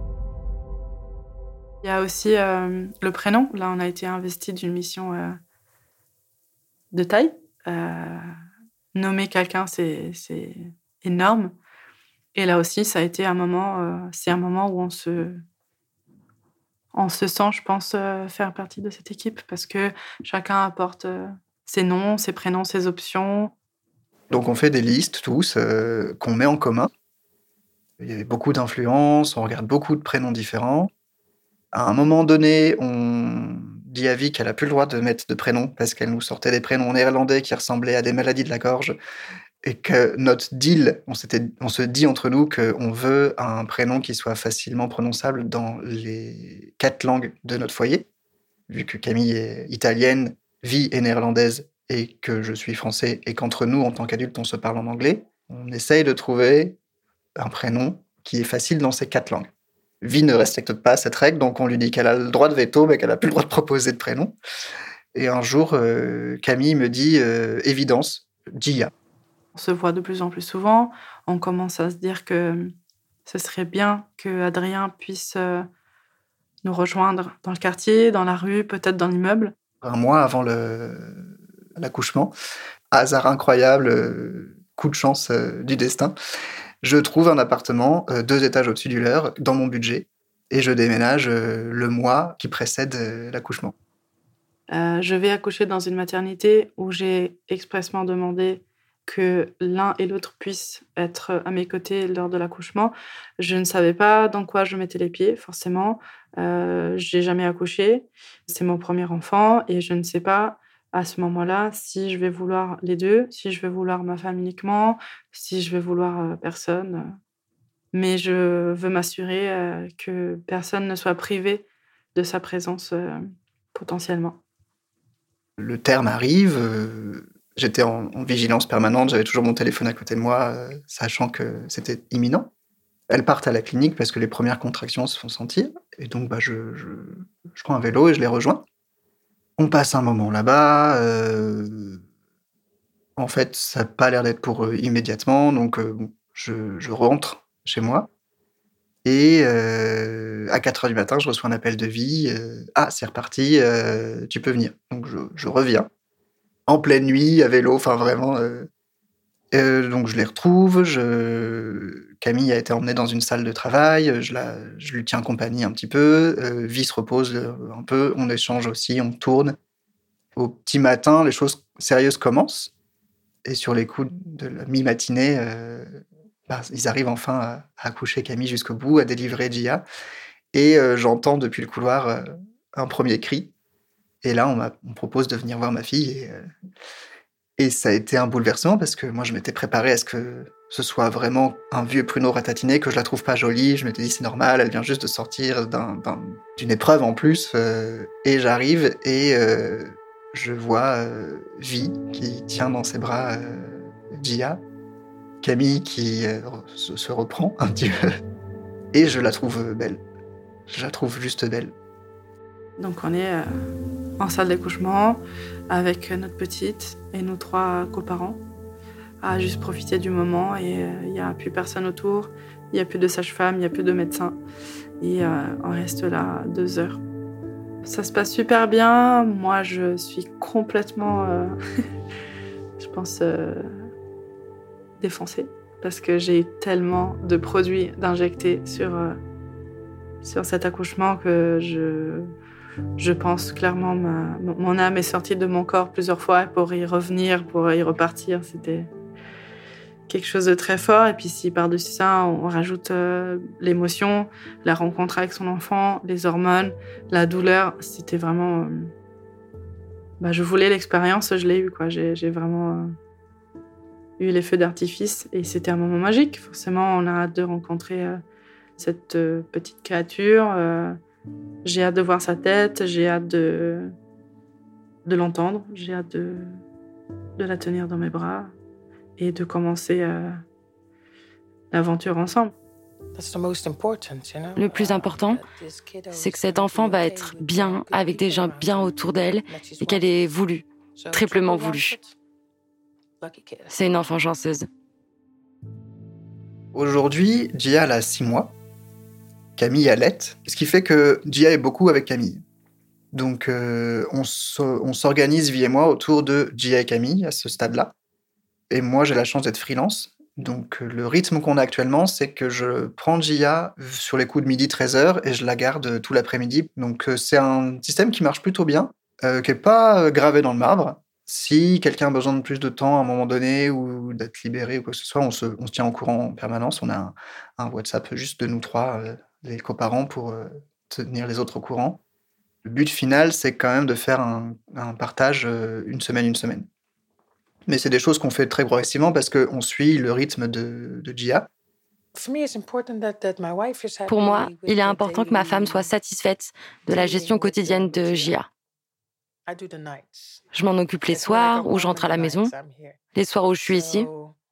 Il y a aussi euh, le prénom. Là, on a été investi d'une mission euh, de taille. Euh, nommer quelqu'un, c'est, c'est énorme. Et là aussi, ça a été un moment, euh, c'est un moment où on se On se sent, je pense, euh, faire partie de cette équipe parce que chacun apporte euh, ses noms, ses prénoms, ses options. Donc on fait des listes tous euh, qu'on met en commun. Il y avait beaucoup d'influences, on regarde beaucoup de prénoms différents. À un moment donné, on dit à Vie qu'elle n'a plus le droit de mettre de prénoms parce qu'elle nous sortait des prénoms néerlandais qui ressemblaient à des maladies de la gorge. Et que notre deal, on, s'était, on se dit entre nous qu'on veut un prénom qui soit facilement prononçable dans les quatre langues de notre foyer. Vu que Camille est italienne, Vie est néerlandaise et que je suis français et qu'entre nous, en tant qu'adultes, on se parle en anglais, on essaye de trouver un prénom qui est facile dans ces quatre langues. Vie ne respecte pas cette règle, donc on lui dit qu'elle a le droit de veto, mais qu'elle n'a plus le droit de proposer de prénom. Et un jour, euh, Camille me dit euh, « évidence, Gia ». On se voit de plus en plus souvent. On commence à se dire que ce serait bien qu'Adrien puisse euh, nous rejoindre dans le quartier, dans la rue, peut-être dans l'immeuble. Un mois avant le, l'accouchement, hasard incroyable, euh, coup de chance euh, du destin, je trouve un appartement euh, deux étages au-dessus du leur, dans mon budget. et je déménage euh, le mois qui précède euh, l'accouchement. Euh, je vais accoucher dans une maternité où j'ai expressément demandé que l'un et l'autre puissent être à mes côtés lors de l'accouchement. Je ne savais pas dans quoi je mettais les pieds, forcément. Euh, j'ai jamais accouché. C'est mon premier enfant et je ne sais pas à ce moment-là si je vais vouloir les deux, si je vais vouloir ma femme uniquement, si je vais vouloir euh, personne. Mais je veux m'assurer euh, que personne ne soit privé de sa présence euh, potentiellement. Le terme arrive, euh, j'étais en, en vigilance permanente, j'avais toujours mon téléphone à côté de moi, euh, sachant que c'était imminent. Elles partent à la clinique parce que les premières contractions se font sentir, et donc bah, je, je, je prends un vélo et je les rejoins. On passe un moment là-bas, euh, en fait ça n'a pas l'air d'être pour eux immédiatement, donc euh, je, je rentre chez moi, et euh, à quatre heures du matin, je reçois un appel de vie, euh, ah c'est reparti, euh, tu peux venir. Donc je, je reviens. En pleine nuit, à vélo, enfin vraiment. Euh... Euh, donc je les retrouve. Je... Camille a été emmenée dans une salle de travail. Je, la... je lui tiens compagnie un petit peu. Euh, Vie se repose un peu. On échange aussi, on tourne. Au petit matin, les choses sérieuses commencent. Et sur les coups de la mi-matinée, euh... bah, ils arrivent enfin à, à accoucher Camille jusqu'au bout, à délivrer Gia. Et euh, j'entends depuis le couloir euh, un premier cri. Et là, on, m'a... on me propose de venir voir ma fille. Et, euh... Et ça a été un bouleversement parce que moi, je m'étais préparé à ce que ce soit vraiment un vieux pruneau ratatiné, que je la trouve pas jolie. Je m'étais dit, c'est normal, elle vient juste de sortir d'un, d'un, d'une épreuve en plus. Euh, et j'arrive et euh, je vois euh, Vi qui tient dans ses bras euh, Gia, Camille qui euh, se, se reprend un petit peu. Et je la trouve belle. Je la trouve juste belle. Donc on est euh, en salle d'accouchement avec notre petite et nos trois coparents à juste profiter du moment, et il euh, n'y a plus personne autour, il n'y a plus de sage-femme, il n'y a plus de médecin, et euh, on reste là deux heures. Ça se passe super bien, moi je suis complètement, euh, je pense, euh, défoncée parce que j'ai eu tellement de produits d'injectés sur, euh, sur cet accouchement que je... Je pense clairement ma, mon âme est sortie de mon corps plusieurs fois pour y revenir, pour y repartir. C'était quelque chose de très fort. Et puis si par-dessus ça, on rajoute euh, l'émotion, la rencontre avec son enfant, les hormones, la douleur, c'était vraiment... Euh, bah, je voulais l'expérience, je l'ai eue, quoi. J'ai, j'ai vraiment euh, eu les feux d'artifice et c'était un moment magique. Forcément, on a hâte de rencontrer euh, cette euh, petite créature. Euh, J'ai hâte de voir sa tête, j'ai hâte de, de l'entendre, j'ai hâte de, de la tenir dans mes bras et de commencer euh, l'aventure ensemble. Le plus important, c'est que cet enfant va être bien avec des gens bien autour d'elle et qu'elle ait voulu, triplement voulu. C'est une enfant chanceuse. Aujourd'hui, Gia elle a six mois. Camille allait, ce qui fait que Gia est beaucoup avec Camille. Donc euh, on, so, on s'organise, Vie et moi, autour de Gia et Camille à ce stade-là. Et moi, j'ai la chance d'être freelance. Donc le rythme qu'on a actuellement, c'est que je prends Gia sur les coups de midi treize heures et je la garde tout l'après-midi. Donc euh, c'est un système qui marche plutôt bien, euh, qui n'est pas gravé dans le marbre. Si quelqu'un a besoin de plus de temps à un moment donné ou d'être libéré ou quoi que ce soit, on se, on se tient au courant en permanence. On a un, un WhatsApp juste de nous trois, euh, les coparents, pour euh, tenir les autres au courant. Le but final, c'est quand même de faire un, un partage euh, une semaine, une semaine. Mais c'est des choses qu'on fait très progressivement parce qu'on suit le rythme de, de Gia. Pour moi, il est important que ma femme soit satisfaite de la gestion quotidienne de Gia. Je m'en occupe les soirs où j'entre à la maison, les soirs où je suis ici.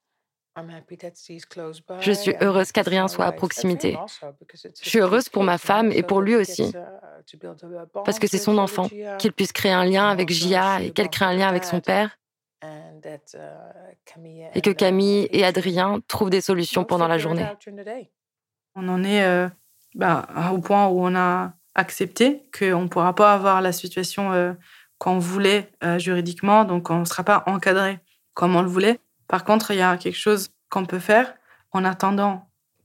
Je suis heureuse qu'Adrien soit à proximité. Je suis heureuse pour ma femme et pour lui aussi. Parce que c'est son enfant, qu'il puisse créer un lien avec Gia et qu'elle crée un lien avec son père. Et que Camille et Adrien trouvent des solutions pendant la journée. On en est euh, bah, au point où on a accepté qu'on ne pourra pas avoir la situation euh, qu'on voulait euh, juridiquement, donc on ne sera pas encadré comme on le voulait. Par contre, il y a quelque chose qu'on peut faire en attendant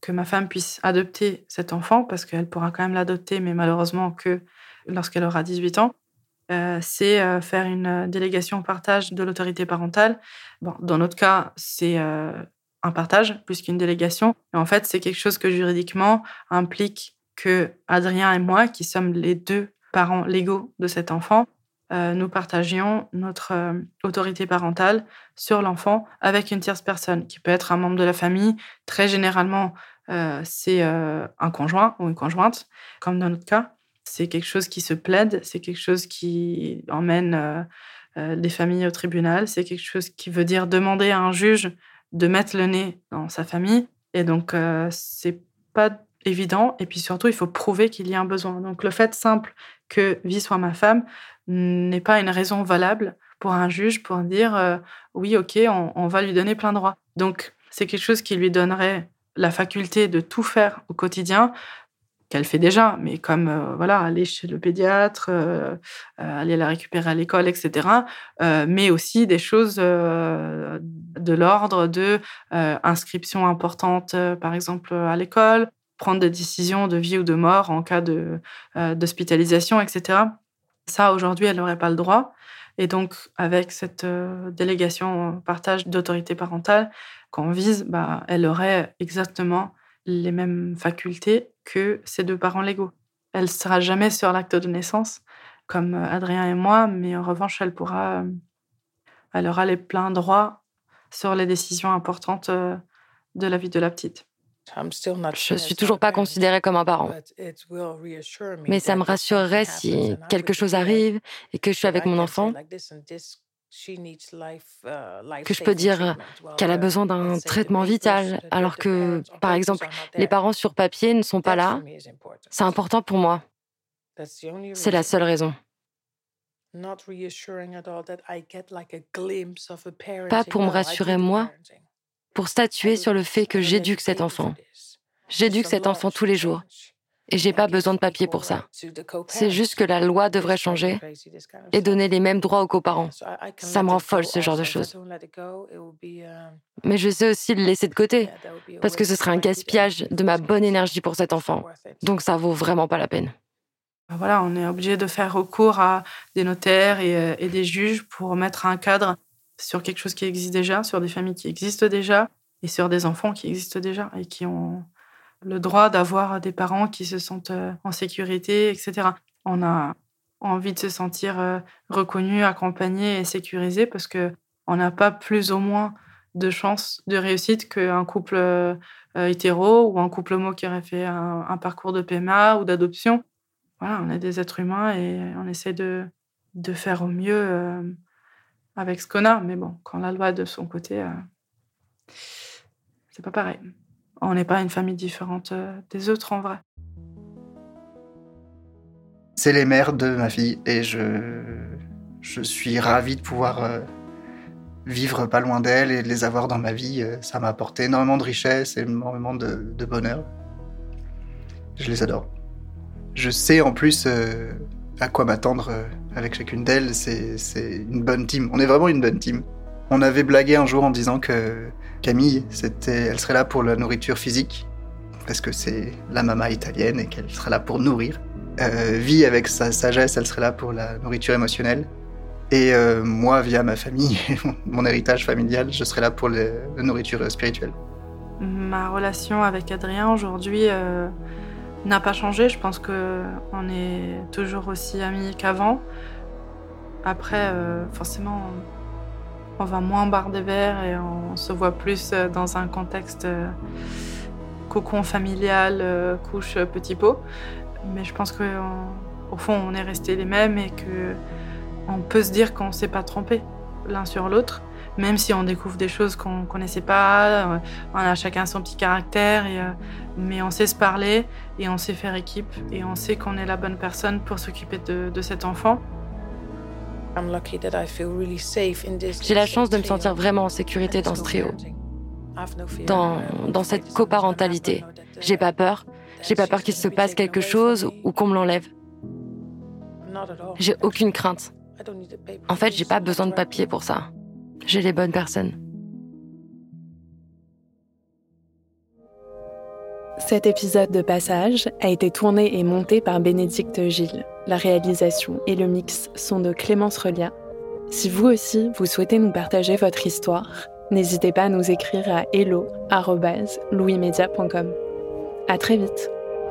que ma femme puisse adopter cet enfant, parce qu'elle pourra quand même l'adopter, mais malheureusement que lorsqu'elle aura dix-huit ans, euh, c'est euh, faire une délégation au partage de l'autorité parentale. Bon, dans notre cas, c'est euh, un partage plus qu'une délégation. Et en fait, c'est quelque chose que juridiquement implique que Adrien et moi, qui sommes les deux parents légaux de cet enfant, euh, nous partagions notre euh, autorité parentale sur l'enfant avec une tierce personne, qui peut être un membre de la famille. Très généralement, euh, c'est euh, un conjoint ou une conjointe, comme dans notre cas. C'est quelque chose qui se plaide, c'est quelque chose qui emmène euh, euh, les familles au tribunal, c'est quelque chose qui veut dire demander à un juge de mettre le nez dans sa famille. Et donc, euh, c'est pas évident. Et puis surtout, il faut prouver qu'il y a un besoin. Donc, le fait simple que Vie soit ma femme n'est pas une raison valable pour un juge pour dire euh, oui, ok, on, on va lui donner plein droit. Donc, c'est quelque chose qui lui donnerait la faculté de tout faire au quotidien, qu'elle fait déjà, mais comme euh, voilà, aller chez le pédiatre, euh, euh, aller la récupérer à l'école, et cetera. Euh, mais aussi des choses euh, de l'ordre de euh, inscription importante, euh, par exemple à l'école, prendre des décisions de vie ou de mort en cas de euh, d'hospitalisation, et cetera. Ça, aujourd'hui, elle n'aurait pas le droit. Et donc, avec cette euh, délégation partage d'autorité parentale qu'on vise, bah, elle aurait exactement les mêmes facultés que ses deux parents légaux. Elle ne sera jamais sur l'acte de naissance, comme Adrien et moi, mais en revanche, elle pourra, elle aura les pleins droits sur les décisions importantes de la vie de la petite. Je suis toujours pas considérée comme un parent. Mais ça me rassurerait si quelque chose arrive et que je suis avec mon enfant, que je peux dire qu'elle a besoin d'un traitement vital, alors que, par exemple, les parents sur papier ne sont pas là. C'est important pour moi. C'est la seule raison. Pas pour me rassurer moi, pour statuer sur le fait que j'éduque cet enfant. J'éduque cet enfant tous les jours. Et j'ai pas besoin de papier pour ça. C'est juste que la loi devrait changer et donner les mêmes droits aux coparents. Ça me rend folle, ce genre de choses. Mais je sais aussi le laisser de côté, parce que ce serait un gaspillage de ma bonne énergie pour cet enfant. Donc ça vaut vraiment pas la peine. Voilà, on est obligé de faire recours à des notaires et, et des juges pour mettre un cadre sur quelque chose qui existe déjà, sur des familles qui existent déjà et sur des enfants qui existent déjà et qui ont le droit d'avoir des parents qui se sentent en sécurité, et cetera. On a envie de se sentir reconnu, accompagné et sécurisé parce qu'on n'a pas plus ou moins de chances de réussite qu'un couple euh, hétéro ou un couple homo qui aurait fait un, un parcours de P M A ou d'adoption. Voilà, on est des êtres humains et on essaie de, de faire au mieux euh, avec ce qu'on a. Mais bon, quand la loi est de son côté, euh, c'est pas pareil. On n'est pas une famille différente des autres, en vrai. C'est les mères de ma fille et je, je suis ravi de pouvoir euh, vivre pas loin d'elles et de les avoir dans ma vie. Ça m'a apporté énormément de richesse et énormément de, de bonheur. Je les adore. Je sais en plus euh, à quoi m'attendre euh, avec chacune d'elles. C'est, c'est une bonne team. On est vraiment une bonne team. On avait blagué un jour en disant que Camille, c'était, elle serait là pour la nourriture physique, parce que c'est la maman italienne et qu'elle serait là pour nourrir. Euh, Vie, avec sa sagesse, elle serait là pour la nourriture émotionnelle. Et euh, moi, via ma famille, mon héritage familial, je serais là pour le, la nourriture spirituelle. Ma relation avec Adrien aujourd'hui euh, n'a pas changé. Je pense qu'on est toujours aussi amis qu'avant. Après, euh, forcément... on va moins bar des verres et on se voit plus dans un contexte cocon familial, couche petit pot. Mais je pense qu'au fond, on est restés les mêmes et qu'on peut se dire qu'on ne s'est pas trompé l'un sur l'autre, même si on découvre des choses qu'on ne connaissait pas. On a chacun son petit caractère, et, mais on sait se parler et on sait faire équipe et on sait qu'on est la bonne personne pour s'occuper de, de cet enfant. J'ai la chance de me sentir vraiment en sécurité dans ce trio, dans, dans cette coparentalité. J'ai pas peur, j'ai pas peur qu'il se passe quelque chose ou qu'on me l'enlève. J'ai aucune crainte. En fait, j'ai pas besoin de papier pour ça. J'ai les bonnes personnes. Cet épisode de Passage a été tourné et monté par Bénédicte Gilles. La réalisation et le mix sont de Clémence Relia. Si vous aussi, vous souhaitez nous partager votre histoire, n'hésitez pas à nous écrire à hello arobase louismedia point com. À très vite.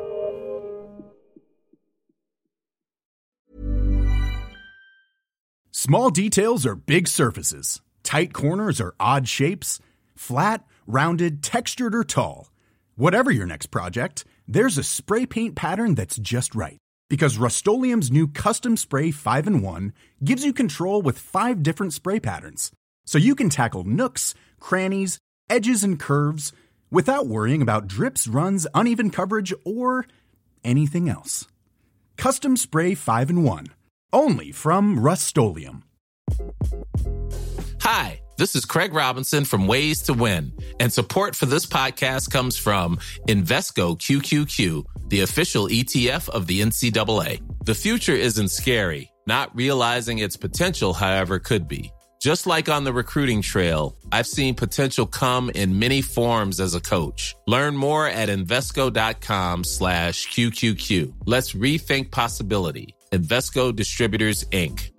Small details are big surfaces. Tight corners are odd shapes. Flat, rounded, textured, or tall. Whatever your next project, there's a spray paint pattern that's just right. Because Rust-Oleum's new Custom Spray five in one gives you control with five different spray patterns. So you can tackle nooks, crannies, edges, and curves without worrying about drips, runs, uneven coverage, or anything else. Custom Spray five in one. Only from Rust-Oleum. Hi, this is Craig Robinson from Ways to Win, and support for this podcast comes from Invesco Q Q Q, the official E T F of the N C double A. The future isn't scary. Not realizing its potential, however, could be. Just like on the recruiting trail, I've seen potential come in many forms as a coach. Learn more at Invesco.com slash QQQ. Let's rethink possibility. Invesco Distributors, Incorporated.